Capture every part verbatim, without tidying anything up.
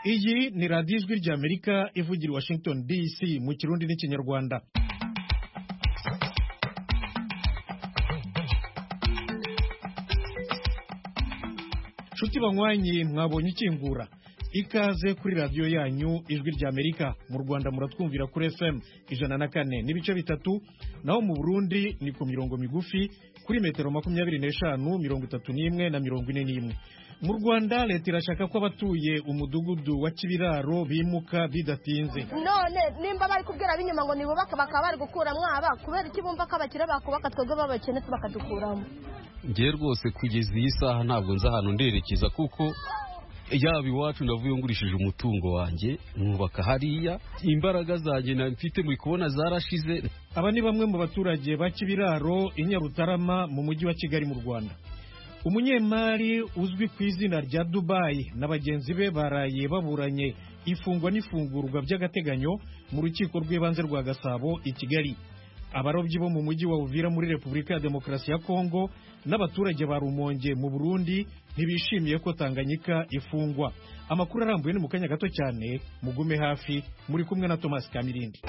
Iyi ni radiyo ijwi ry'Amerika ivugira i Washington D C mu Kirundi n'Ikinyarwanda. Nshuti banywanyi, mwabonye ikingura, ikaze kuri radiyo yanyu ijwi ry'Amerika. Mu Rwanda muratwumvira kuri F M ijana na kane n'ibice bitatu, naho mu Burundi ni ku mirongo migufi kuri metero makumyabiri n'eshanu, mirongo itatu n'imwe na mirongo ine n'imwe. Mu Rwanda leta irashaka ko abatuye umudugudu wa Kibiraro bimuka bidatinze. None nimba bari kubwira binyuma ngo nibubaka bakaba bari gukura mwaba kubera iki bumva ko abakire bakubaka twebwe babakene bakadukuramo. Ngiye rwose kugeza iyi saha ntabwo nza hano nderekeza kuko yaba iwacu ndavuye ngurishije umutungo wanjye nubaka hariya, imbaraga zanjye mfite muri kubona zarashize. Aba ni bamwe mu baturage ba Kibiraro i Nyarutarama mu mujyi wa Kigali mu Rwanda. Umunyemari uzwi ku izina rya Dubai na bagenzi be baraye baburanye ifungwa n'ifungurwa by'agateganyo mu rukiko rw'ibanze rwa Gasabo i Kigali. Abarobyi bo mu mujyi wa Uvira muri Repubulika ya Demokarasi ya Kongo n'abaturage ba Rumonge mu Burundi ntibishimiye ko Tanganyika ifungwa. Amakuru arambuye ni mu kanya gato cyane, mugume hafi, muri kumwe na Thomas Kamirindi.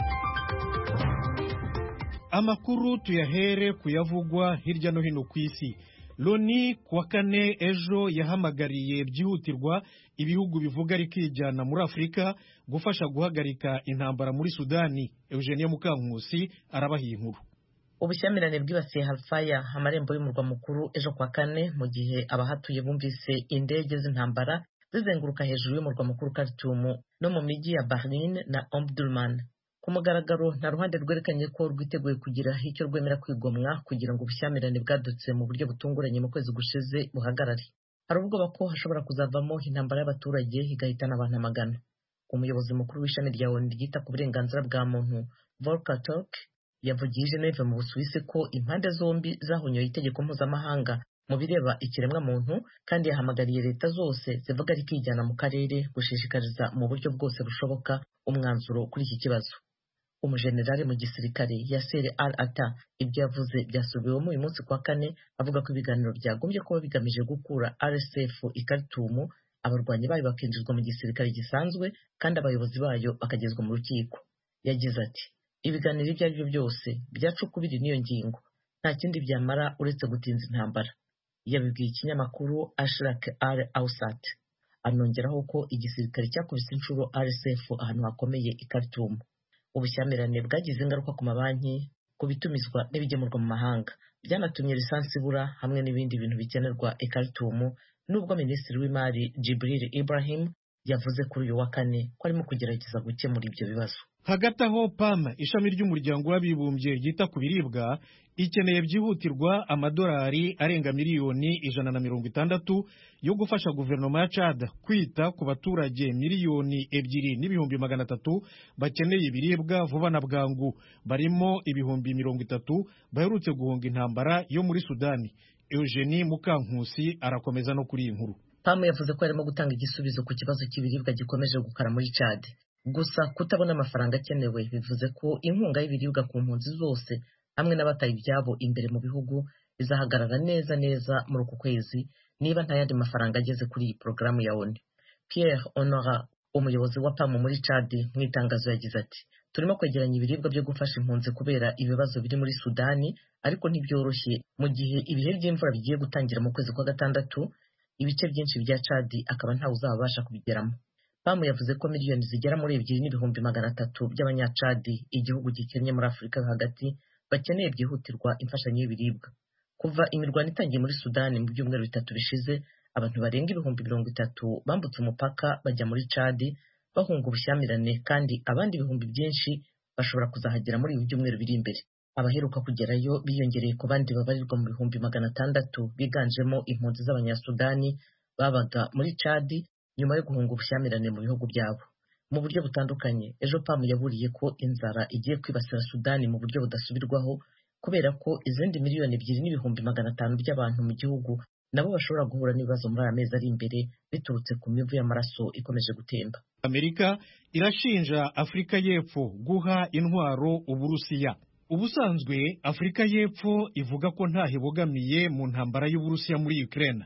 Amakuru tuyahere kuyavugwa hirya no hino ku isi. Loni kuwa kane ejo yahamagariye byihutirwa ibihugu bivuga rikijyana muri Afurika gufasha guhagarika intambara muri Sudani. Eugenie Mukankusi arabahiye inkuru. Ubushyamirane bwibasiye Halfaya, amarembo y'umurwa mukuru, ejo kwa kane, mu gihe abahatuye bumvise indege z'intambara zizenguruka hejuru y'umurwa mukuru Khartoum no mu mijyi ya Bahrain na Omdurman. Ku mugaragaro nta ruhande rwerekanye ko rwiteguye kugira icyo rwemera kwigomwa kugira ngo ubushyamirane bwadutse mu buryo butunguranye mu kwezi gushize buhagarare. Hari ubwoba ko hashobora kuzavamo intambara y'abaturage igahitana abantu amagana. Umuyobozi mukuru w'ishami rya ONU ryita ku burenganzira bwa muntu Volker Turk yavugiye i Geneve mu Busuwisi ko impande zombi zahonyoye itegeko mpuzamahanga mu bireba ikiremwa muntu, kandi yahamagariye leta zose zivuga rikijyana mu karere gushishikariza mu buryo bwose bushoboka umwanzuro kuri iki kibazo. Umujenerali mu gisirikare Yasser al-Ata ibyo yavuze byasubiwemo uyu munsi kwa kane, avuga ko ibiganiro byagombye kuba bigamije gukura R S F i Khartoum, abarwanyi bayo bakinjizwa mu gisirikare gisanzwe kandi abayobozi bayo bakagezwa mu rukiko. Yagize ati, ibiganiro ibyo ari byo byose byacukubiri n'iyo ngingo nta kindi byamara uretse gutinza intambara. Yabibwiye ikinyamakuru Ashrak al-Awsat, anongeraho ko igisirikare cyakubise inshuro R S F ahantu hakomeye i Khartoum. Ubushyamirane bwagize ingaruka ku mabanki, ku bitumizwa n'ibigemurwa mu mahanga, byanatumye lisansi ibura hamwe n'ibindi bintu bikenerwa i Khartoum, nubwo Minisitiri w'Imari Jibril Ibrahim yavuze kuri uyu wa kane ko arimo kugerageza gukemura ibyo bibazo. Hagati aho, P A M, ishami ry'umuryango w'abibumbye ryita ku biribwa, ikeneye byihutirwa amadolari arenga miliyoni ijana na mirongo itandatu yo gufasha guverinoma ya Chad kwita ku baturage miliyoni ebyiri n'ibihumbi magana atatu bakeneye ibiribwa vuba na bwangu, barimo ibihumbi mirongo itatu baherutse guhunga intambara yo muri Sudani. Eugenie Mukankusi arakomeza no kuri iyi nkuru. P A M yavuze ko arimo gutanga igisubizo ku kibazo cy'ibiribwa gikomeje gukara muri Chad. Gusa kutabona amafaranga akenewe bivuze ko inkunga y'ibiribwa ku mpunzi zose hamwe n'abataye ibyabo imbere mu bihugu bizahagarara neza neza muri uku kwezi niba nta yandi mafaranga ageze kuri iyi porogaramu ya ONU. Pierre Honora, umuyobozi wa P A M muri Chad, mu itangazo yagize ati, turimo kwegeranya ibiribwa byo gufasha impunzi kubera ibibazo biri muri Sudani, ariko ntibyoroshye mu gihe ibihe by'imvura bigiye gutangira mu kwezi kwa gatandatu, ibice byinshi bya Chad akaba ntawe uzabasha kubigeramo. P A M yavuze ko miliyoni zigera muri ebyiri n'ibihumbi magana atatu by'abanyacadi, igihugu gikennye muri Afurika hagati, bakeneye byihutirwa imfashanyo y'ibiribwa. Kuva imirwano itangiye muri Sudani mu byumweru bitatu bishize, abantu barenga ibihumbi mirongo itatu bambutse umupaka bajya muri Chad bahunga ubushyamirane, kandi abandi ibihumbi byinshi bashobora kuzahagera muri ibi byumweru biri imbere. Abaheruka kugerayo biyongereye ku bandi babarirwa mu bihumbi magana atandatu biganjemo impunzi z'abanyasudani babaga muri Chad nyuma yo guhunga ubushyamirane mu bihugu byabo. Mu buryo butandukanye, ejo P A M yaburiye ko inzara igiye kwibasira Sudani mu buryo budasubirwaho, kubera ko izindi miliyoni ebyiri n'ibihumbi magana atanu by'abantu mu gihugu nabo bashobora guhura n'ibibazo muri aya mezi ari imbere biturutse ku mivu y'amaraso ikomeje gutemba. Amerika irashinja Afurika y'Epfo guha intwaro Uburusiya. Ubusanzwe Afurika y'Epfo ivuga ko nta hibogamiye mu ntambara y'Uburusiya muri Ukraine.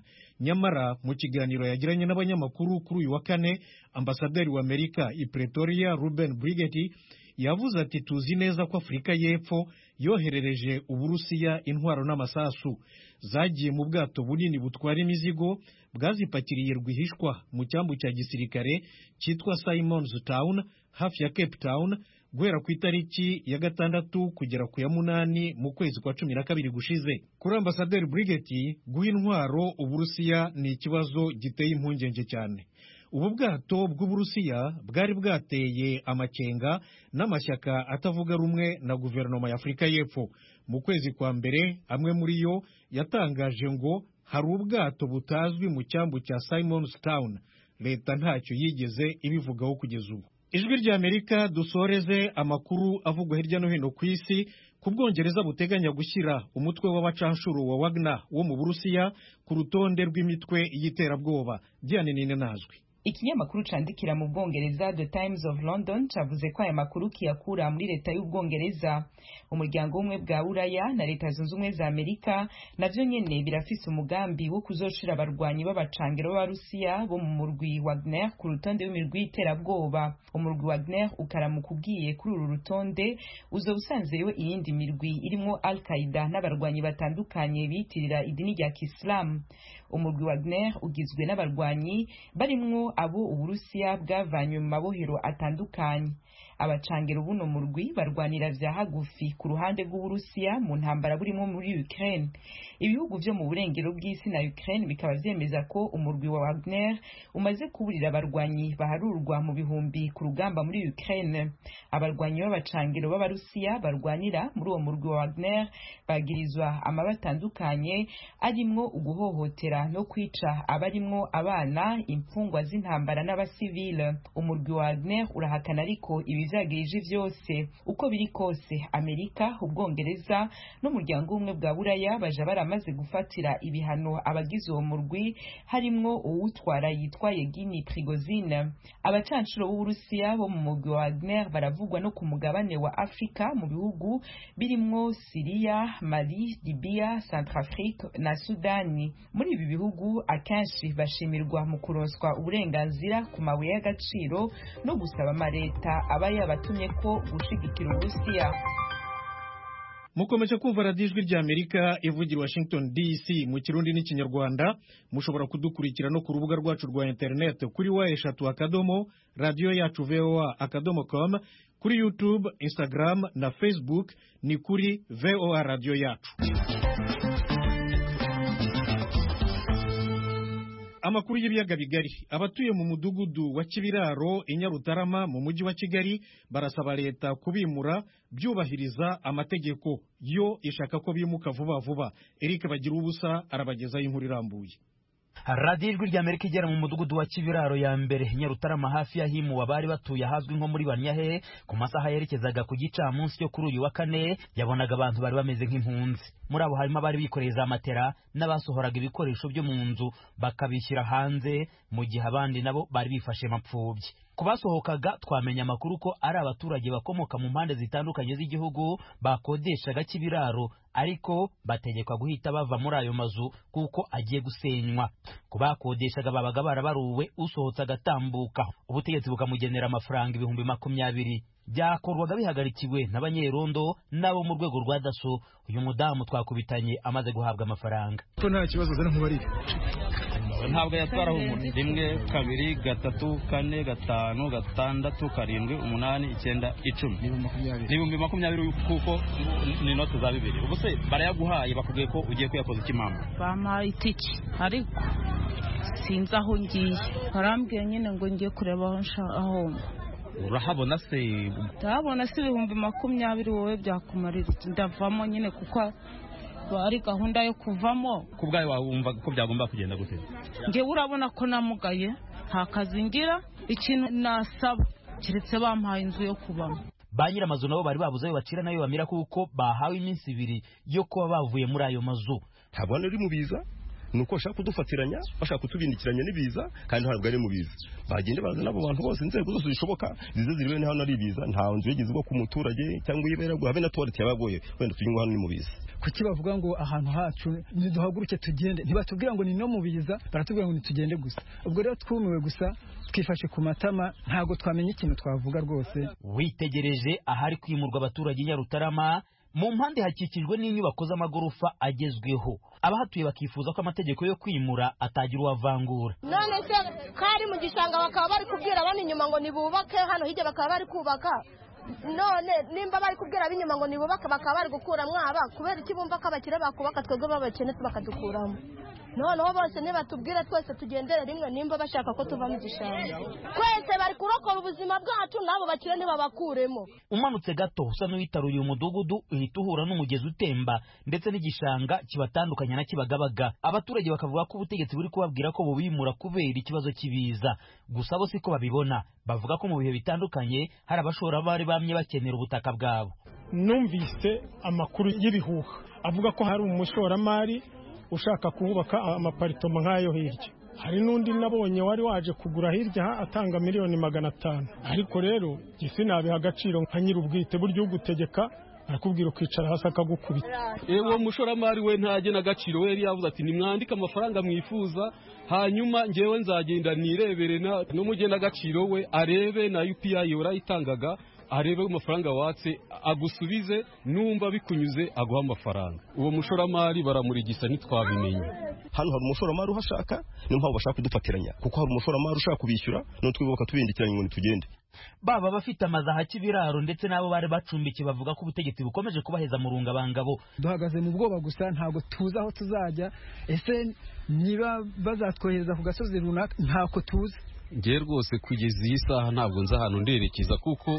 nyamara mu kiganiro yagiranye n'abanyamakuru kuri uyu wa kane, ambasaderi wa Amerika i Pretoria Ruben Brigeti yavuze ati tuzi neza ko Afurika y'Epfo yoherereje Uburusiya intwaro n'amasasu zagiye mu bwato bunini butwara imizigo bwazipakiriye rwihishwa mu cyambu cya gisirikare cyitwa Simon's Town hafi ya Cape Town guhera ku itariki ya gatandatu kugera ku ya munani mu kwezi kwa cumi na kabiri gushize. Kuri ambasaderi Brigeti, guha intwaro Uburusiya ni ikibazo giteye impungenge cyane. Ubu bwato bw'Uburusiya bwari bwateye amakenga n'amashyaka atavuga rumwe na guverinoma ya Afurika y'Epfo. Mu kwezi kwa mbere amwe muri yo yatangaje ngo hari ubwato butazwi mu cyambu cya Simon's Town. Leta ntacyo yigeze ibivugaho kugeza ubu. Ijwi rya Amerika dusoreze amakuru avugwa hirya no hino ku isi. Ku Bwongereza buteganya gushyira umutwe w'abacanshuro wa Wagner wo mu Burusiya ku rutonde rw'imitwe y'iterabwoba. Diane Nine nazwi. Ikinyamakuru candikira mu Bwongereza The Times of London cavuze ko aya makuru kiyakura muri leta y'Ubwongereza. Umuryango umwe bwa Buraya na leta zunze ubumwe za Amerika navyo nyene birafise umugambi wo kuzoshira abarwanyi b'abacangero b'Abarusiya bo mu murwi Wagner ku rutonde w'imirwi y'iterabwoba. Umurwi Wagner ukaramuka ugiye kuri uru rutonde uzobusanzeyo iyindi mirwi irimo Al-Qaeda n'abarwanyi batandukanye bitirira idini rya Islam. Umurwi Wagner ugizwe n'abarwanyi barimwo abo Uburusiya bwavanywe mu mabohero atandukanye. Abacangero buno murwi barwanira vya hagufi ku ruhande rw'Uburusiya mu ntambara burimo muri Ukraine. Ibihugu vyo mu burengero bw'isi na Ukraine bikaba vyemeza ko umurwi wa Wagner umaze kuburira abarwanyi baharurwa mu bihumbi ku rugamba muri Ukraine. Abarwanyi b'abacangero b'Abarusiya barwanira muri uwo murwi wa Wagner bagirizwa amabatandukanye arimwo uguhohotera no kwica abarimwo abana, imfungwa z'intambara n'abasivile. Umurwi wa Wagner urahakana ariko ibi vyagirije vyose. Uko biri kose, Amerika, Ubwongereza n'umuryango umwe bwa Buraya baja baramaze gufatira ibihano abagize uwo murwi, harimwo uwutwara yitwa Yevgeny Prigozhin. Abacanshuro b'Uburusiya bo mu murwi wa Wagner baravugwa no ku mugabane wa Afrika mu bihugu birimwo Syria, Mali, Libya, Centrafrique na Sudani. Muri ibi bihugu akenshi bashimirwa mu kuronswa uburenganzira ku mabuye y'agaciro no gusaba amaleta aba yabatumye ko gushigikira Uburusiya. Mukomeje kumva radiyo Ijwi rya Amerika ivugira Washington D C mu Kirundi n'Ikinyarwanda. Mushobora kudukurikira no ku rubuga rwacu rwa internet kuri wa eshatu akadomo radio yacu voa akadomo com, kuri YouTube, Instagram na Facebook ni kuri voa radio yacu. Amakuru y'ibiyaga bigari. Abatuye mu mudugudu wa Kibiraro i Nyarutarama mu mujyi wa Kigali barasaba leta kubimura byubahiriza amategeko. Yo ishaka ko bimuka vuba vuba. Eric Bagira ubusa arabagezaho inkuru irambuye. Radio Ijwi rya Amerika igera mu mudugudu wa Kibiraro ya mbere Nyarutarama hafi ya himu abari batuye ahazwi nko muri Banyahe ku masaha yerekezaga ku gicamunsi cyo kuri uyu wa kane yabonaga abantu bari bameze nk'impunzi. Muri abo harimo abari bikoreye za matera n'abasohoraga ibikoresho byo mu nzu bakabishyira hanze, mu gihe abandi nabo bari bifashe mapfubye. Kubasohokaga twamenya amakuru ko ari abaturage bakomoka mu mpande zitandukanye z'igihugu bakodeshaga Kibiraro, ariko bategekwa guhita bava muri ayo mazu kuko agiye gusenywa. Kubakodeshaga babaga barabaruwe usohotse agatambuka, ubutegetsi bukamugenera amafaranga ibihumbi makumyabiri. Byakorwaga bihagarikiwe n'abanyerondo nabo mu rwego rwa daso. Uyu mudamu twakubitanye amaze guhabwa amafaranga. Ko nta kibazo zana nkubari. Ntabwo yatwaraho umuntu. Rimwe, kabiri, gatatu, kane, gatanu, gatandatu, karindwi, umunani, icyenda, icumi. N'ibihumbi makumyabiri kuko ni note za bibiri. Ubu se barayaguhaye bakubwiye ko ugiye kuyakoza ikimama. Bampaye itiki ariko sinzi aho ngiye. Barambwiye nyine ngo ngiye kureba aho aho. Urahabona se? Ndabona se ibihumbi makumyabiri wowe byakumarira iki? Ndavamo nyine kuko bari gahunda yo kuvamo. Kubgaye wumva ko byagomba kugenda gute? Nge urabona ko namugaye nta kazi ngira, ikintu nasaba kiretse bampaye inzu yo kubamo. Ba nyiramazu nabo bari babuze ayo bacira nayo bamira kuko bahawe iminsi ibiri yo kuba bavuye muri ayo mazu. Ntabwo uri mubiza nuko bashaka kudufatiranya bashaka kutubindikiranya n'ibiza kandi ntabwo ari mu biza bagende bazana abo bantu bose inzego zose zishoboka zize ziriwe hano ari biza nta nzu yigizwe ku muturage cyangwa yibera habe na toilette yabagoye wenda tunywa hano ni mu biza kuki bavuga ngo ahantu hacu niduhaguruke tugende ntibatubwira ngo ni no mu biza baratubwira ngo nitugende gusa ubwo rero twumiwe gusa twifashe ku matama ntago twamenye ikintu twavuga rwose. Witegereje ahari kwimurwa abaturage i Nyarutarama mu mpande hakikijwe n'inyubako z'amagorofa agezweho abahatuye bakifuza ko amategeko yo kwimura atagira uwavangura. None se kari mu gishanga bakaba bari kubwira abandi inyuma ngo nibubake hano hirya bakaba bari kubaka none nimba bari kubwira ab'inyuma ngo nibubake bakaba bari gukura mwaba kubera iki bumva ko abakire bakubaka twebwe babakene bakadukuramo noneho bose nibatubwira twese tugendere rimwe nimba bashaka ko tuva mu gishanga twese bari kurokora ubuzima bwacu nabo bakire nibabakuremo. Umanutse gato usa n'uwitaruye umudugudu uhita uhura n'umugezi utemba ndetse n'igishanga kibatandukanya na Kibagabaga. Abaturage bakavuga ko ubutegetsi buri kubabwira ko bubimura kubera ikibazo kibiza gusa bo siko babibona bavuga ko mu bihe bitandukanye hari abashora bari bamye bakenera ubutaka bwabo. Numvise amakuru y'ibihuha avuga ko hari umushoramari ushaka kuhubaka amaparitoma nk'ayo hirya hari n'undi nabonye wari waje kugura hirya atanga miliyoni magana atanu ariko rero gisi nabiha agaciro nka nyir'ubwite buryo ugutegeka arakubwira ukicara hasi akagukubita. Ewo mushoramari we ntaje na gaciro we yavuze ati nimwandika amafaranga mwifuza hanyuma ngewe nzagenda nirebere na no mugenda gaciro we arebe na U P I yorayitangaga arebe amafaranga watse agusubize numva bikunyuze aguha amafaranga. Uwo mushoramari baramurigisa ntitwabimenye. Hano hari umushoramari uhashaka niyo mpamvu bashaka kudufatiranya kuko hari umushoramari ushaka kubishyura no twibuka tubindikiranye ngo tugende. Baba bafite amazaha kibiraro ndetse nabo bari bacumbikiye bavuga ko ubutegetsi bukomeje kubaheza mu rungabangabo. Duhagaze mu bwoba gusa ntago tuza aho tuzajya ese niba bazatwohereza ku gasozi runaka ntako tuzi. Ngiye rwose kugeza iyi saha ntabwo nza hano nderekeza kuko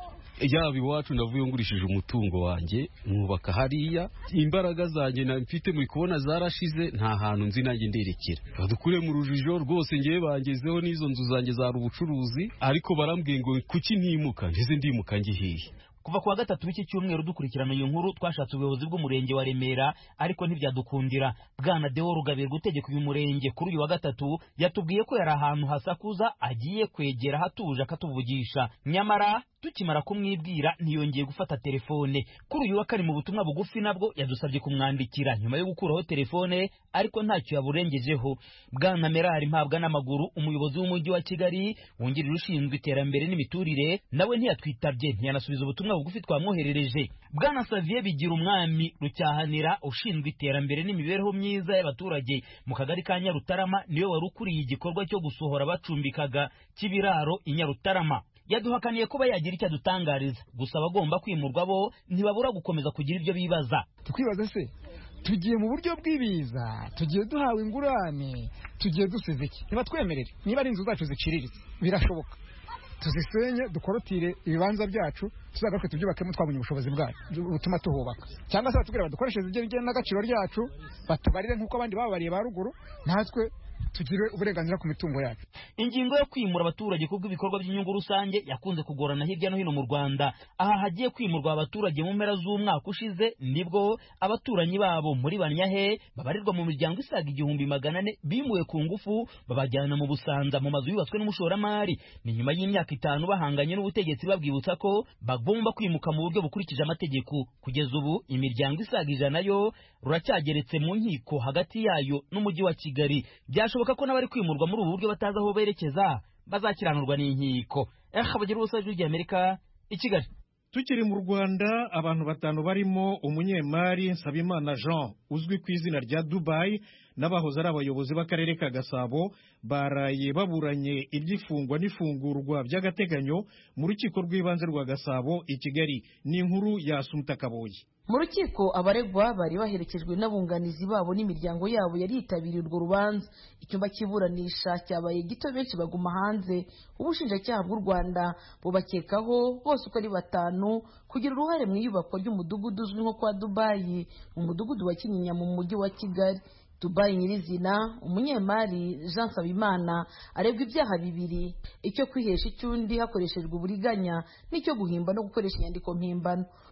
yaba iwacu navuye ngurishije umutungo wanjye mwubaka hariya imbaraga zanjye na mfite muri kubona zarashize nta hantu nzi nanjye nderekera badukure mu rujijo rwose ngiye bangezeho n'izo nzu zanjye za ubucuruzi ariko barambwiye ngo kuki ntimuka ndize ndimuka ngihiye. Kuva kuwa gatatu w'iki cyumweru dukurikirana iyo nkuru twashatse ubuyobozi bw'umurenge wa Remera ariko ntibyadukundira. Bwana Deo Rugabire gutegeka uyu murenge kuri uyu wa gatatu yatubwiye ko yari ahantu hasakuza agiye kwegera hatuje akatuvugisha nyamara tukimara kumwibwira ntiyongeye gufata telefone. Kuri uyu wa kane mu butumwa bugufi nabwo yadusabye kumwandikira nyuma yo gukuraho telefone ariko ntacyo yaburengejeho. Bwana Merari Mpabwa n'amaguru umuyobozi w'umujyi wa Kigali wungirije ushinzwe iterambere n'imiturire nawe ntiyatwitabye ntiyanasubiza ubutumwa bugufi twamwoherereje. Bwana Xavier Bigira umwami Rucyahanira ushinzwe iterambere n'imibereho myiza y'abaturage mu kagari ka Nyarutarama niwe wari ukuriye igikorwa cyo gusohora bacumbikaga Kibiraro i Nyarutarama. Yaduhakaniye kuba yagira icyo adutangariza gusa abagomba kwimurwa bo ntibabura gukomeza kugira ibyo bibaza. Tukwibaza se tugiye mu buryo bw'ibiza tugiye duhawe ingurane tugiye dusize iki niba twemerere niba ari inzu zacu ziciriritse birashoboka tuzisenye dukorotire ibibanza byacu tuzagaruke tubyubakemo twabonye ubushobozi bwacu butuma tuhubaka cyangwa se batubwira badukoresheje ibyo bijyanye n'agaciro ryacu batubarire nk'uko abandi babariye ba ruguru natwe tugire uburenganzira ku mitungo yacu. Ingingo yo kwimura abaturage kubwo ibikorwa by'inyungu rusange yakunze kugorana hirya no hino mu Rwanda. Aha hagiye kwimurwa abaturage mu mpera z'umwaka ushize nibwo abaturanyi babo muri Banyahe babarirwa mu miryango isaga igihumbi magana ane bimuwe ku ngufu babajyana mu Busanza mu mazu yubatswe n'umushoramari. Ni nyuma y'imyaka itanu bahanganye n'ubutegetsi babwibutsa ko bagomba kwimuka mu buryo bukurikije amategeko. Kugeza ubu imiryango isaga ijana yo ruracyageretse mu nkiko hagati yayo n'umujyi wa Kigali. Byashoboka ko n'abari kwimurwa muri ubu buryo bataza aho berekeza bazakiranurwa n'inkiko. Eh abagira ubusajwi ry'Amerika i Kigali. Tukiri mu Rwanda abantu batanu barimo umunyemari Nsabimana Jean uzwi ku izina rya Dubai n'abahoze ari abayobozi b'akarere ka Gasabo baraye baburanye iby'ifungwa n'ifungurwa by'agateganyo mu rukiko rw'ibanze rwa Gasabo i Kigali. Ni inkuru ya Asumta Kaboyi. Mu rukiko abaregwa bari baherekejwe n'abunganizi babo n'imiryango yabo yari yitabiriye urwo rubanza. Icyumba cy'iburanisha cyabaye gito benshi baguma hanze. Ubushinjacyaha bw'u Rwanda bubakekaho bose uko ari batanu kugira uruhare mu iyubakwa ry'umudugudu uzwi nko kwa Dubai mu mudugudu wa Kinyinya mu mujyi wa Kigali. Dubai nyirizina umunyemari Jean Nsabimana aregwa ibyaha bibiri, icyo kwihesha icyundi hakoreshejwe uburiganya n'icyo guhimba no gukoresha inyandiko mpimbano.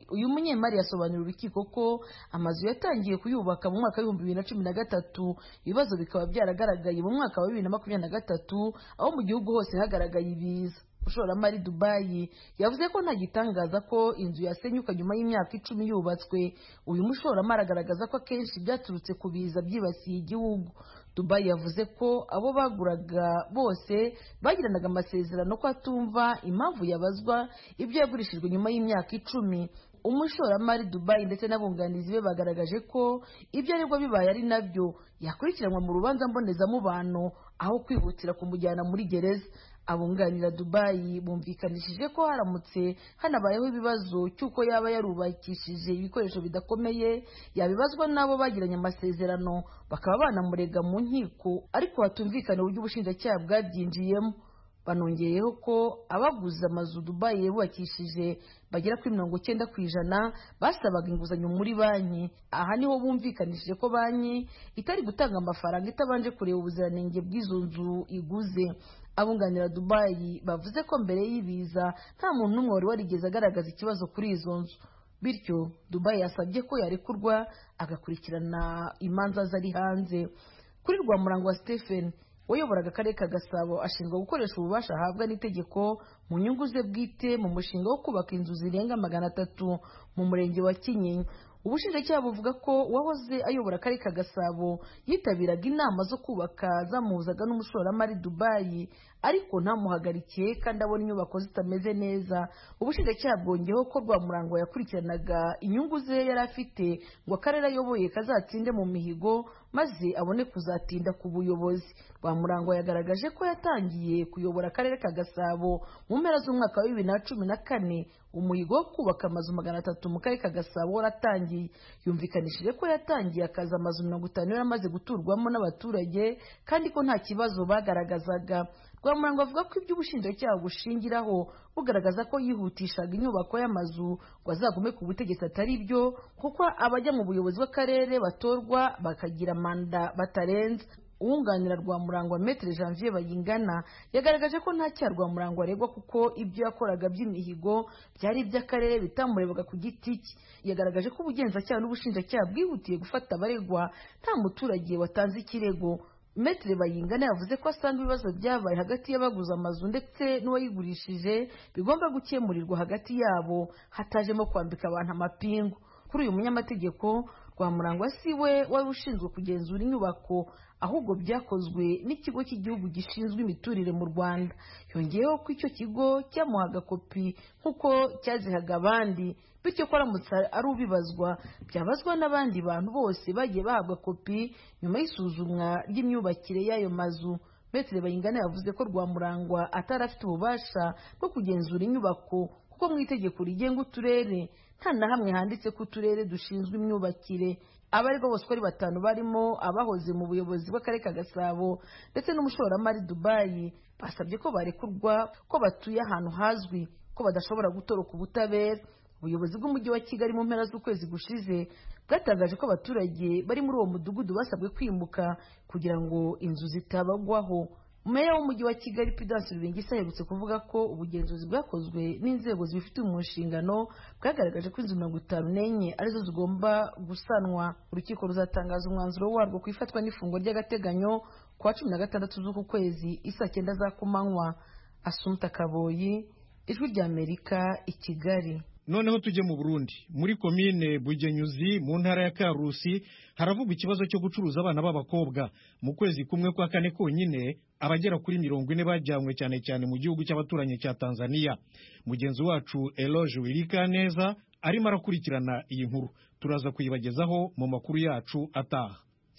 uyu munyemari yasobanurira urukiko ko amazu yatangiye kuyubaka mu mwaka w'ibihumbi bibiri na cumi na gatatu, ibibazo bikaba byaragaragaye mu mwaka wa bibiri na makumyabiri na gatatu aho mu gihugu hose hagaragaye ibiza. Umushoramari Dubai yavuze ko nta gitangaza ko inzu yasenyuka nyuma y'imyaka icumi yubatswe. Uyu mushoramari agaragaza ko akenshi byaturutse ku biza byibasiye igihugu. Dubai yavuze ko abo baguraga bose bagiranaga amasezerano ko atumva impamvu yabazwa ibyo yagurishijwe nyuma y'imyaka icumi. Umushoramari Dubai ndetse n'abunganizi be bagaragaje ko ibyo aregwa bibaye ari nabyo yakurikiranwa mu rubanza mbonezamubano aho kwihutira kumujyana muri gereza. Abunganira Dubai bumvikanishije ko haramutse hanabayeho ibibazo cy'uko yaba yarubakishije ibikoresho bidakomeye yabibazwa n'abo bagiranye amasezerano bakaba banamurega mu nkiko, ariko hatumvikana uburyo ubushinjacyaha bwabyinjiyemo. Banongeyeho ko abaguze amazu Dubai yubakishije bagera kuri mirongo icyenda ku ijana basabaga inguzanyo muri banki. Aha niho bumvikanishije ko banki itari gutanga amafaranga itabanje kureba ubuziranenge bw'izo nzu iguze. Abunganira Dubai bavuze ko mbere y'ibiza nta muntu n'umwe wari warigeze agaragaza ikibazo kuri izo nzu, bityo Dubai yasabye ko yarekurwa agakurikirana imanza zari hanze. Kuri Rwamurangwa Stephen wayoboraga akarere ka Gasabo ashinzwe gukoresha ububasha ahabwa n'itegeko mu nyungu ze bwite mu mushinga wo kubaka inzu zirenga magana atatu mu murenge wa Kinyinya. Ubushinjacyaha buvuga ko uwahoze ayobora akarere ka Gasabo yitabiraga inama zo kubaka zamuhuzaga n'umushoramari Dubai ariko ntamuhagarikiye kandi abona inyubako zitameze neza. Ubushinjacyaha bwongeyeho ko Rwamurangwa yakurikiranaga inyungu ze yari afite ngo akarere ayoboye kazatsinde mu mihigo maze abone kuzatinda ku buyobozi. Rwamurangwa yagaragaje ko yatangiye kuyobora akarere ka Gasabo mu mpera z'umwaka wa bibiri na cumi na kane. Umuhigo wo kubaka amazu magana atatu mu karere ka Gasabo waratangiye. Yumvikanishije ko yatangiye akazi amazu mirongo itanu yari amaze guturwamo n'abaturage kandi ko nta kibazo bagaragazaga. Rwamurangwa avuga ko ibyo ubushinjacyaha bushingiraho bugaragaza ko yihutishaga inyubako y'amazu ngo azagume ku butegetsi atari byo, kuko abajya mu buyobozi bw'akarere batorwa bakagira manda batarenze. Uwunganira Rwamurangwa Maître Janvier Bayingana yagaragaje ko nta cyaha Rwamurangwa aregwa kuko ibyo yakoraga by'imihigo byari iby'akarere bitamurebaga ku giti cye. Yagaragaje ko ubugenzacyaha n'ubushinjacyaha bwihutiye gufata abaregwa nta muturage watanze ikirego. Maître Bayingana yavuze ko asanga ibibazo byabaye hagati y'abaguze amazu ndetse n'uwayigurishije bigomba gukemurirwa hagati yabo hatajemo kwambika abantu amapingu. Kuri uyu munyamategeko, Rwamurangwa si we wari ushinzwe kugenzura inyubako ahubwo byakozwe n'ikigo cy'igihugu gishinzwe imiturire mu Rwanda. Yongeyeho ko icyo kigo cyamuhaga kopi nk'uko cyazihaga abandi, bityo ko aramutse ari ubibazwa byabazwa n'abandi bantu bose bagiye bahabwa kopi nyuma y'isuzumwa ry'imyubakire y'ayo mazu. Maître Bayingana yavuze ko Rwamurangwa atari afite ububasha bwo kugenzura inyubako kuko mu itegeko rigenga uturere nta na hamwe handitse ko uturere dushinzwe imyubakire. Abaregwa bose ari batanu barimo abahoze mu buyobozi bw'akarere ka Gasabo ndetse n'umushoramari Dubai basabye ko barekurwa ko batuye ahantu hazwi ko badashobora gutoroka ubutabera. Ubuyobozi bw'umujyi wa Kigali mu mpera z'ukwezi gushize bwatangaje ko abaturage bari muri uwo mudugudu basabwe kwimuka kugira ngo inzu zitabagwaho. Meya w'umujyi wa Kigali Prudence Rubingisa aherutse kuvuga ko ubugenzuzi bwakozwe n'inzego zibifitiye mu nshingano bwagaragaje ko inzu mirongo itanu n'enye arizo zigomba gusanwa. Urukiko ruzatangaza umwanzuro warwo ku ifatwa n'ifungo ry'agateganyo ku wa cumi na gatandatu z'uku kwezi isaa cyenda za kumanywa. Assumpta Kaboyi, Ijwi ry'Amerika, i Kigali. Noneho tujye mu Burundi, muri komine Bugenyuzi mu ntara ya Karusi haravugwa ikibazo cyo gucuruza abana b'abakobwa. Mu kwezi kumwe kwa kane konyine abagera kuri mirongo ine bajyanywe cyane cyane mu gihugu cy'abaturanyi cya Tanzania. Mugenzi wacu Eloge Wirikaneza arimo arakurikirana iyi nkuru, turaza kuyibagezaho mu makuru yacu ataha.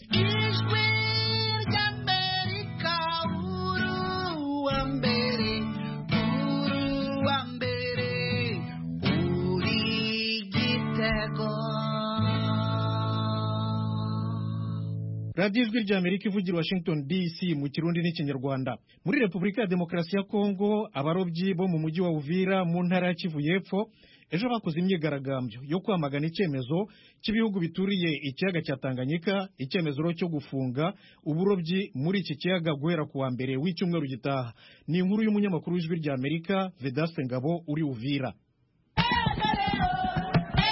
Radio Ijwi ry'Amerika ivugira Washington D C mu Kirundi n'Ikinyarwanda. Muri Repubulika ya Demokarasi ya Kongo, abarobyi bo mu mujyi wa Uvira mu ntara ya Kivu y'Epfo ejo bakoze imyigaragambyo yo kwamagana icyemezo cy'ibihugu bituriye ikiyaga cya Tanganyika, icyemezo cyo gufunga uburobyi muri iki kiyaga guhera ku wa mbere w'icyumweru gitaha. Ni inkuru y'umunyamakuru w'Ijwi ry'Amerika Vedaste Ngabo uri Uvira.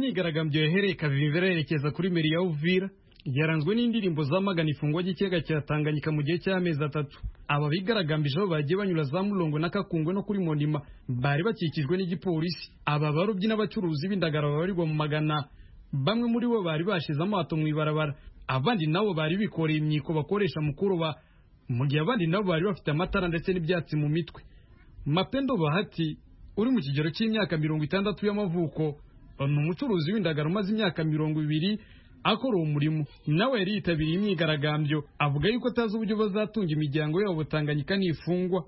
myigaragambyo yahereye Kavimvera yerekeza kuri meri ya Uvira yaranzwe n'indirimbo zamagana ifungwa ry'ikiyaga cya Tanganyika mu gihe cy'amezi atatu. Aba bigaragambije aho bagiye banyura za Mulongo na Kakungwe no kuri Monima bari bakikijwe n'igipolisi. Aba barobyi n'abacuruzi b'indagara babarirwa mu magana, bamwe muri bo bari bashize amato mu ibarabara, abandi nabo bari bikoreye imyiko bakoresha mu kuroba, mu gihe abandi nabo bari bafite amatara ndetse n'ibyatsi mu mitwe. Mapendo Bahati uri mu kigero cy'imyaka mirongo itandatu y'amavuko, ni umucuruzi w'indagara umaze imyaka mirongo ibiri akora uwo murimo, nawe yari yitabiriye imyigaragambyo. Avuga yuko atazi uburyo bazatunga imiryango yabo Tanganyika nifungwa.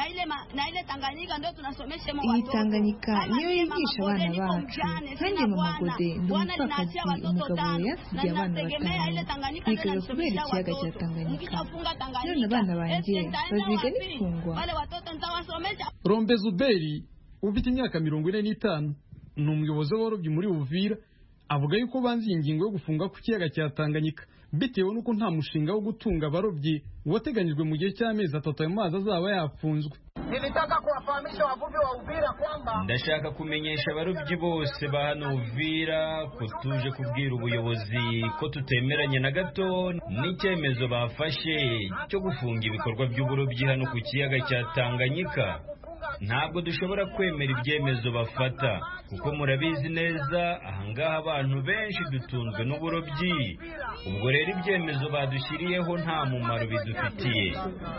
Iyi Tanganyika niyo yigisha abana bacu. Nanjye Mama Gode ndi umupfakazi, umugabo yasigiye abana batanu bigaga kubera ikiyaga cya Tanganyika. None abana banjye baziga nifungwa. Rombe Zuberi ufite imyaka mirongo ine n'itanu ni umuyobozi w'abarobyi muri Uvira. Avuga yuko banzi ingingo yo gufunga ku kiyaga cya Tanganyika bitewe nuko nta mushinga wo gutunga abarobyi wateganyijwe mu gihe cy'amezi atatu ayo mazi azaba yafunzwe. Nilitaka kuwafahamisha wavuvi wa Uvira kwamba ndashaka kumenyesha abarobyi bose ba hano Uvira ko tuje kubwira ubuyobozi ko tutemeranye na gato n'icyemezo bafashe cyo gufunga ibikorwa by'uburobyi hano ku kiyaga cya Tanganyika. Ntabwo dushobora kwemera ibyemezo bafata kuko murabizi neza ahangaha abantu benshi dutunzwe n'uburobyi. Ubwo rero ibyemezo badushyiriyeho nta mumaro bidufitiye.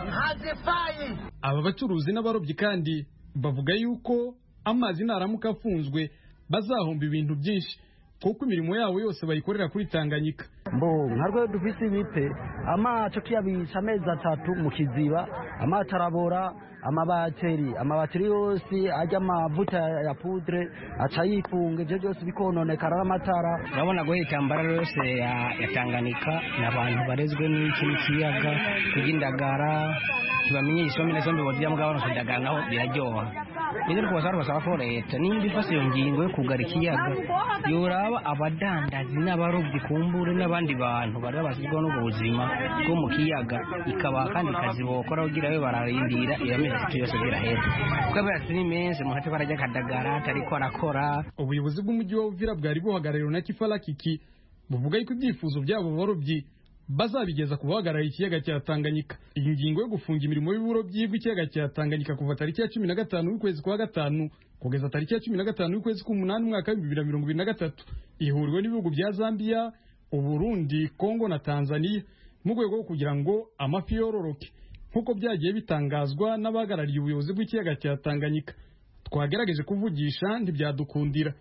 Aba bacuruzi n'abarobyi kandi bavuga yuko amazi naramuka afunzwe bazahomba ibintu byinshi kuko imirimo yabo yose bayikorera kuri Tanganyika. Mbo nkarwe dufise ibite amaco tuyabisha amezi atatu mu kiziba, amaco arabora, amabateri amabateri yose ajya amavuta ya poudre aca yifunga, ibyo byose bikononekara n'amatara. Urabona go itambara yose ya, ya Tanganyika n'abantu barezwe n'iki kiyaga kugindagara tubamenye isombe na sombe bodiya mugabo kudagara naho biraryoha. Izo rwose basaba ko leta nimba ifashe iyo ngingo yo kugara ikiyaga yoraba abadandazi n'abarobyi kumbure n'abandi bantu bari basizweho n'ubuzima bwo mu kiyaga ikabaha kandi kazi bokora kugira yo bararindira iyo mezi atatu yose birahera kuko abasi ni menshi mu hati barajya kadagara ariko arakora. Ubuyobozi bw'umujyi wa Uvira bwari buhagarariwe na Kifarakiki buvuga yuko ibyifuzo byabo barobyi bazabigeza ku bahagarariye ikiyaga cya Tanganyika. Iyi ngingo yo gufunga imirimo y'uburobyi bw'ikiyaga cya Tanganyika kuva tariki ya cumi na gatanu y'ukwezi kwa gatanu kugeza tariki ya cumi na gatanu y'ukwezi k'umunani umwaka w'ibihumbi bibiri na mirongo ibiri na gatatu ihuriwe n'ibihugu bya Zambia, Uburundi, Kongo na Tanzania mu rwego rwo kugira ngo amafi yororoke nk'uko byagiye bitangazwa n'abahagarariye ubuyobozi bw'ikiyaga cya Tanganyika. Twagerageje kuvugisha ntibyadukundira,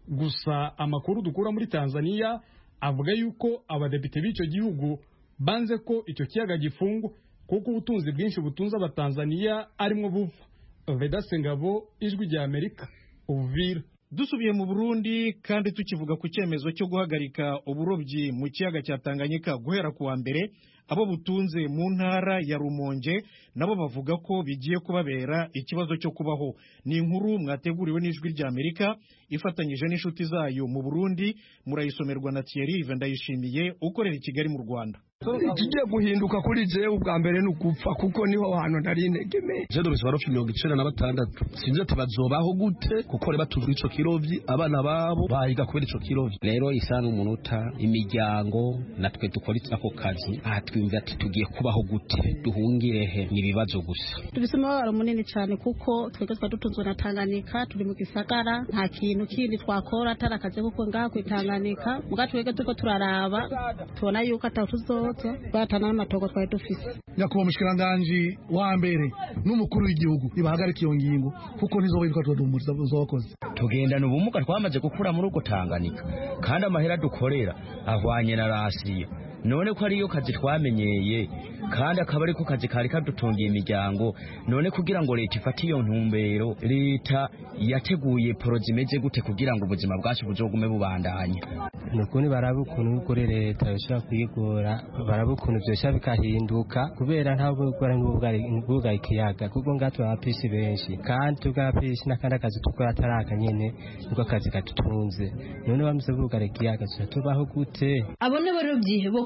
gusa amakuru dukura muri Tanzania avuga yuko abadepite b'icyo gihugu banze ko icyo kiyaga gifungwa kuko ubutunzi bwinshi butunze abatanzania arimo buva. Vedaste Ngabo, Ijwi rya Amerika, Uvira. Dusubiye mu Burundi kandi tukivuga ku cyemezo cyo guhagarika uburobyi mu kiyaga cya Tanganyika guhera kuwa mbere, abo butunze mu ntara ya Rumonge nabo bavuga ko bigiye kubabera ikibazo cyo kubaho. Ni inkuru mwateguriwe n'Ijwi rya Amerika ifatanyije n'inshuti zayo mu Burundi, murayisomerwa na Thierry Ndayishimiye ukorera i Kigali mu Rwanda. Ikigiye guhinduka kuri jewe ubwa mbere n'ukupfa kuko niho hantu ntari integeme. Je dorose barofi mirongo icenda na batandatu. Sinzi ati bazobaho gute kuko reba tuzwi ico kirovyi abana babo bahiga kubera ico kirovyi. Rero isana umunota imiryango natwe dukora ako kazi aha twumva ati tugiye kubaho gute duhungirehe nibibazo gusa. Tubisema baro munini cyane kuko twege twa dutunzwe na Tanganyika turi mu gisagara nta kintu kindi twakora atarakaze kuko ngaha ku Tanganyika mugatwege tuko turaraba tubona yuko atatuzo batana amatogo twari dufise. Nyakubahwa mushikiranganje wa mbere n'umukuru w'igihugu ibahagarika iyo ngingo kuko nizo bivuga tudumuriza zokoze. Tugendana ubumuga twamaze gukura muri uko Tanganyika kandi amahera dukorera ahwanye na rasiyo. None ko ariyo kazi twamenyeye kandi akaba ariko kazi kari kadutungiye imiryango, none kugira ngo leta ifate iyo ntumbero, leta yateguye porozimeze gute kugira ngo ubuzima bwacu buzogume bubandanye. Nukuni barabukuntu ukore leta yoshaka kuyigora, barabukuntu byosha bikahinduka kubera ntabwo gukora n'ubwa ikiyaga kuko ngato abapishi benshi kandi tugapishi nakanda kazi tukora ataraka nyene niko kazi katutunze. None bamuse bugara ikiyaga tubaho gute? Abone barobyi bo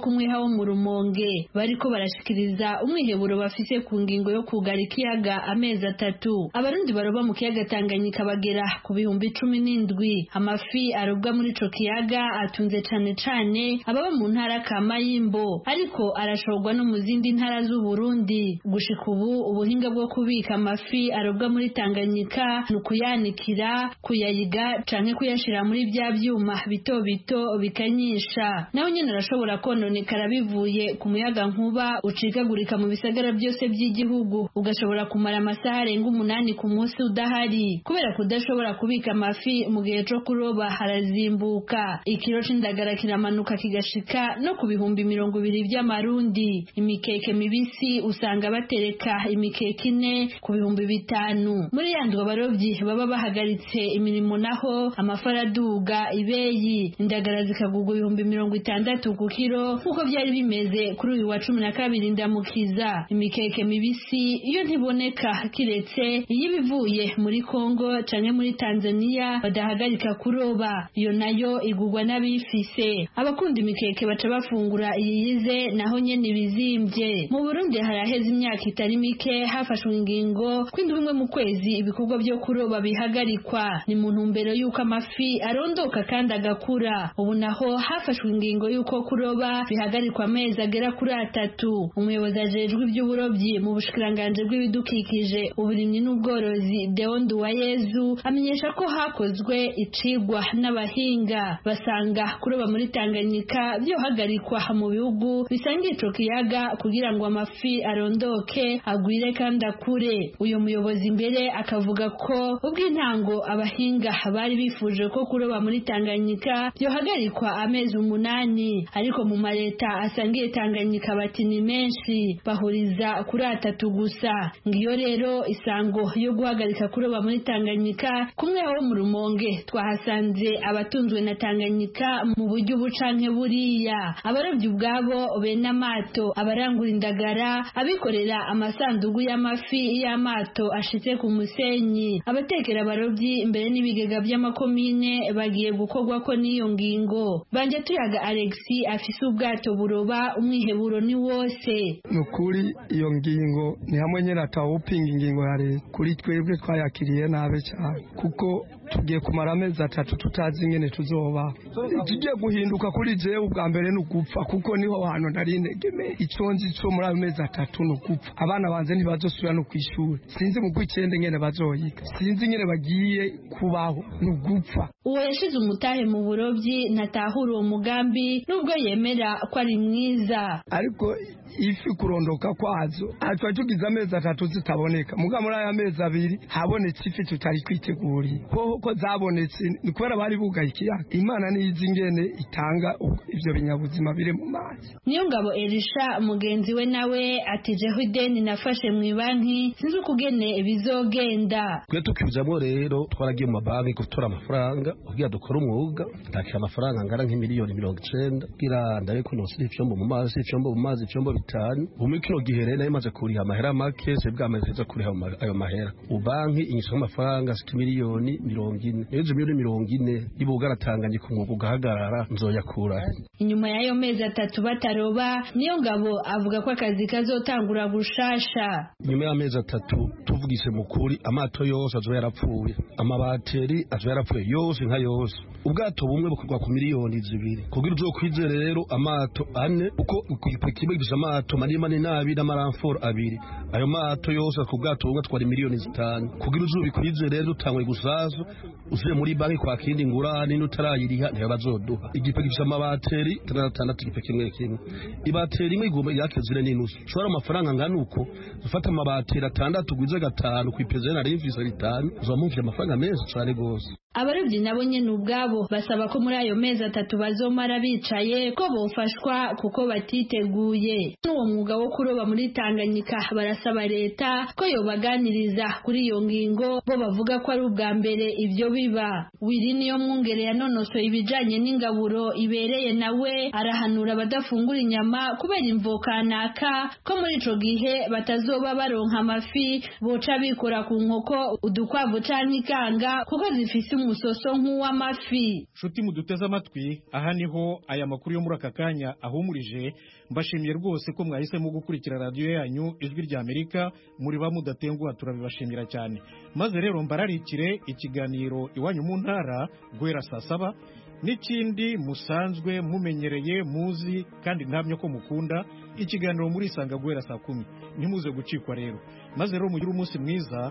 kumwe hawo mu Rumonge bariko barashikiriza umwiheburo bafise ku ngingo yo kugara ikiyaga amezi atatu. Abarundi baroba mu kiyaga Tanganyika bagera ku bihumbi cumi n'indwi. Amafi arobwa muri ico kiyaga atunze cane cane ababa mu ntara ka Mayimbo, ariko arashorwa no mu zindi ntara z'u Burundi. Gushika ubu ubuhinga bwo kubika amafi arobwa muri Tanganyika no kuyanikira, kuyayiga canke kuyashira muri bya byuma bito bito bikanyisha. Naho nyene arashobora kononekara bivuye ku muyaga nkuba ucikagurika mu bisagara byose by'igihugu, ugashobora kumara amasaha arenga umunani ku munsi udahari kubera kudashobora kubika amafi. Mu gihe cyo kuroba harazimbuka, ikiro c'indagara kiramanuka kigashika no ku bihumbi mirongo ibiri by'amarundi. Imikeke mibisi usanga batereka imikeke ine ku bihumbi bitanu. Muri yandwa barovyi baba bahagaritse imirimo naho amafaraduga ibeyi, indagara zikagurwa ibihumbi mirongo itandatu ku kiro nkuko byari bimeze kuri uyu wa cumi na kabiri ndamukiza. Imikeke mibisi iyo ntiboneka kiretse iyibivuye muri Kongo canke muri Tanzania badahagarika kuroba, iyo nayo igurwa n'abifise. Abakunda imikeke baca bafungura iyize naho nyene bizimbye. Mu Burundi haraheze imyaka itari mike hafashwe ingingo kwindwi imwe mu kwezi ibikorwa byo kuroba bihagarikwa, ni mu ntumbero yuko amafi arondoka kandi agakura. Ubu naho hafashwe ingingo yuko kuroba bihagarikwa amezi agera kuri atatu. Umuyobozi ajejwe iby'uburobyi mu bushikiranganje bw'ibidukikije, uburimyi n'ubworozi Deo Nduwayezu amenyesha ko hakozwe icigwa n'abahinga basanga kuroba muri Tanganyika byohagarikwa mu bihugu bisangiye ico kiyaga kugira ngo amafi arondoke agwire kandi akure. Uyu muyobozi mbere akavuga ko ubw'intango abahinga bari bifuje ko kuroba muri Tanganyika byohagarikwa amezi umunani, ariko mu mareta asangiye Tanganyika bati ni menshi, bahuriza kuri atatu gusa. Ngiyo rero isango yo guhagarika kuroba muri Tanganyika. Kumwe aho mu Rumonge twahasanze abatunzwe na Tanganyika mu buryo bucanke buriya, abarovyi ubwabo bene amato, abarangura indagara, abikorera amasandugu y'amafi y'amato ashitse ku musenyi, abatekera abarovyi imbere n'ibigega by'amakomine bagiye gukorwa ko n'iyo ngingo. Banje tuyaga Alexi afise ubwato buroba, umwiheburo ni wose. Nukuri iyo ngingo ni hamwe nyene atawupinga ingingo ya leta. Kuri twebwe twayakiriye nabe cyane kuko tugiye kumara amezi atatu tutazi ingene tuzoba. Ikigiye guhinduka kuri jewe ubwa mbere n'ugupfa kuko niho hantu nari integeme. Ico nzi cyo muri amezi atatu n'ugupfa. Abana banze ntibazosubira no kwishura. Sinzi mu kwicende ingene bazoyiga. Sinzi ingene bagiye kubaho n'ugupfa. Uwo yashize umutahe mu burovyi natahura uwo mugambi nubwo yemera ko ari mwiza, ariko ifi kurondoka kwazo atwa tugize amezi atatu zitaboneka, muga muri aya mezi abiri habonetse ifi tutari kwiteguriye ko ko zabonetse ni kubera bari bugaye ikiyaga. Imana niyizi ingene itanga ivyo binyabuzima bire mu mazi. Niyo ngabo Elisha mugenzi we nawe atijeho ideni nafashe mu banki sinzi kugene bizogenda. Kwe tukijamo rero twaragiye mu mabanki gutora amafaranga kugira dukora umwuga, ndakira amafaranga ngara nk'imiliyoni mirongo icenda kugira ndabe ko nosira ivyombo mu mazi, ivyombo mu mazi, ivyombo bitanu. Ubu kino gihe rero imaze kuriha amahera make se bwameze kuriha ayo mahera. Ubanki inyisha amafaranga sita miliyoni mirongo ine. Ejo miliyoni mirongo ine ibugara Tanganyika umwuga ugahagarara nzoyakura. Inyuma y'ayo mezi atatu bataroba, niyo ngabo avuga ko akazi kazotangura gushasha. Inyuma y'amezi atatu tuvugise mukuri amato yose azo yarapfuye, amabateri azo yarapfuye yose nka yose. Ubwato bumwe bukorwa ku miliyoni zibiri kugira uzokwize rero amato ane uko kimwe gisa amato manini manini nabi n'amaramforo abiri. Ayo mato yose ku bwato bumwe twari miliyoni zitanu kugira uzubikwize rero utangwe gusazo usuye muri banki kwa kindi ngurane n'utarayiriha ntiyo bazoduha. Igipe gisa amabateri atandatu igipe kimwe kimwe, ibateri imwe igomba yakezire n'inusu. Shora amafaranga ngana uko ufata amabateri atandatu gwize gatanu kwipeze na revisa bitanu uzamuvye amafaranga menshi cyane gose. Abarovyi nabo nyene ubwabo basaba ko muri ayo mezi atatu bazomara bicaye ko bofashwa kuko batiteguye. N'uwo mwuga wo kuroba muri Tanganyika barasaba leta ko yobaganiriza kuri iyo ngingo, bo bavuga ko ari ubwa mbere ivyo biba. Wiri niyo mwungere yanonosoye ibijanye n'ingaburo ibereye nawe arahanura abadafungura inyama kubera imvo kanaka ko muri ico gihe batazoba baronka amafi boca bikora ku nkoko, udukwavu canke ikanga kuko zifise umusoso nk'uw'amafi. Shuti muduteze amatwi, aha niho aya makuru yo muri aka kanya ahumurije. Mbashimiye rwose ko mwahisemo gukurikira radiyo yanyu Ijwi rya Amerika, muri ba mudatenguha turabibashimira cyane. Maze rero mbararikire ikiganiro Iwanyu mu Ntara guhera saa saba n'ikindi musanzwe mumenyereye muzi kandi ntamye ko mukunda, ikiganiro muri Isanga guhera saa kumi. Ntimuze gucikwa rero. Maze rero mugire umunsi mwiza.